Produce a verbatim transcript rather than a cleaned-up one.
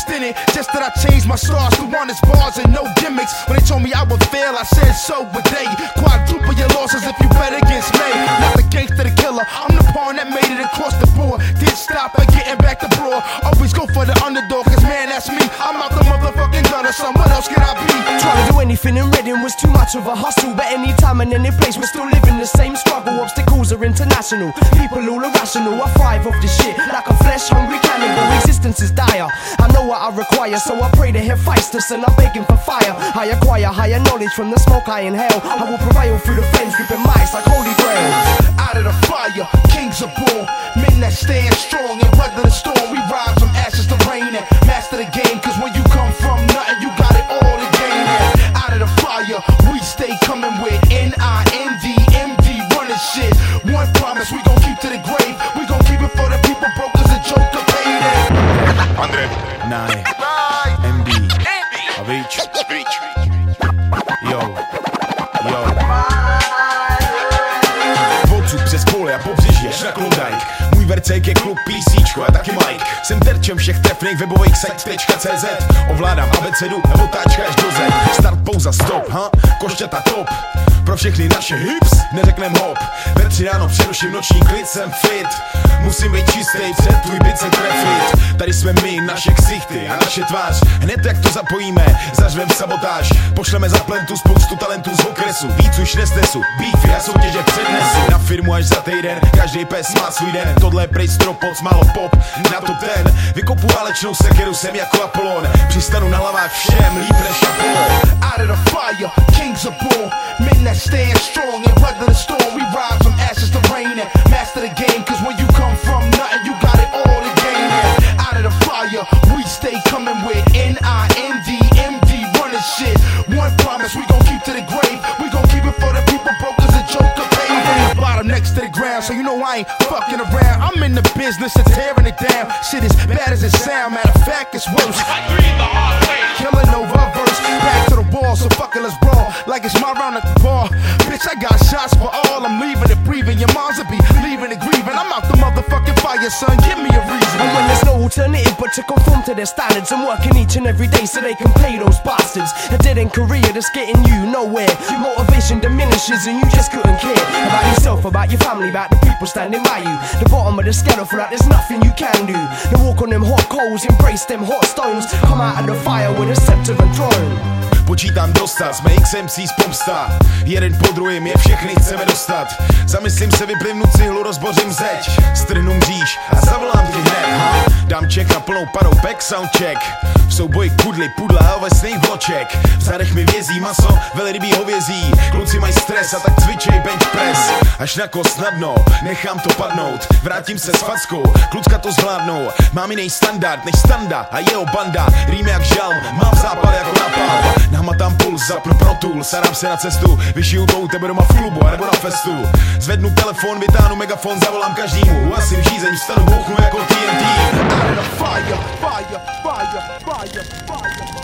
focused in it. Just that I changed my stars to honest bars and no gimmicks. When they told me I would fail, I said so would they. Quadruple your losses if you bet against me. Not the gangster, the killer, I'm the pawn that made it across the board. Didn't stop at getting back to broad. Always go for the underdog, cause man, that's me. I'm out the motherfucking gutter, son, what else can I be? Trying to do anything in Reading was too much of a hustle. But any time and any place, we're still living the same struggle. Obstacles are international, people all irrational. I thrive off this shit like a flesh-hungry cannibal. Existence is dire, I know what I require, so I pray to Hephaestus and I'm begging for fire. I acquire higher knowledge from the smoke I inhale. I will prevail through the flames, gripping mics like holy grails. Out of the fire, kings are born. Men that stand strong and weather the storm. We rise from ashes to rain and master the game. Cause when you come from nothing, you got it all to gain. And out of the fire, we stay coming with N I N D M D running shit. One promise, we gon' keep to the grave. We gon' keep it for the people broke as a joke to pay them. Andre, Naj, M D, a víč, jo, jo. Odsud přes pole a pobřeží až na Klondike. Můj vercejk je klub PCčko a taky Mike. Jsem terčem všech trefných webových site tečka cé zet. Ovládám abecedu a otáčka až do Z. Start, pauza, stop, ha? Košťata top. Pro všechny naše hips neřeknem hop. Ve tři ráno přeruším noční klid, jsem fit. Musím být čistý, před tvůj byt se trefit. Tady jsme my, naše ksichty a naše tvář. Hned jak to zapojíme, zařvem sabotáž. Pošleme za plentu spoustu talentů z okresu. Víc už nesnesu, beef, já soutěže přednesu. Na firmu až za týden, každý pes má svůj den. Tohle je prej stropoc, málo pop, na top ten. Vykopu válečnou sekeru, jsem jako Apollon. Přistanu na hlavách všem, líp než Apollon. Out of the fire, kings are born. Men that stand strong and weather the storm. We rise from ashes to rain and master the game. Cause when you come from nothing, you got it all to gain. And out of the fire, we stay coming with N I N D M D running shit. One promise, we gon' keep to the grave. We gon' keep it for the people broke as a joke to pay. I'm on the bottom next to the ground, so you know I ain't fucking around. I'm in the business of tearing it down. Shit as bad as it sound, matter of fact, it's worse. I breathe the hard way. Killing over verse, back to the wall, so fuck it, let's brawl. Like it's my round at the bar. Bitch, I got shots for all, I'm leaving it breathing. Your moms will be leaving it grieving. I'm out the motherfucking fire, son, give me a reason. And when there's no alternative but to conform to their standards, I'm working each and every day so they can pay those bastards. A dead-end career that's getting you nowhere. Your motivation diminishes and you just couldn't care about yourself, about your family, about the people standing by you. The bottom of the scale for that, there's nothing you can do. Then walk on them hot coals, embrace them hot stones. Come out of the fire with a scepter and throne. Počítám dostat, jsme X M C z pomsta. Jeden po druhým je všechny chceme dostat. Zamyslím se, vyplivnu cihlu, rozbořím zeď. Strhnu mříž a zavolám ti hned, ha? Dám check na plnou parou, back sound check. V souboji kudly, pudla a ovesných vloček. V zádech mi vězí maso, velrybí hovězí. Kluci mají stres a tak cvičej bench press. Až na kost snadno, nechám to padnout. Vrátím se s fackou, klucka to zvládnou. Mám jiný standard než Standa a jeho banda. Rým jak žalm, mám zápal jako napal. Namatám puls, zapnu Pro Tools, sadám se na cestu. Vyšiju to u tebe doma v klubu, anebo na festu. Zvednu telefon, vytáhnu megafon, zavolám každému. Uhasím žízeň, vstanu, bouchnu jako T N T. Out of the fire, fire, fire, fire, fire.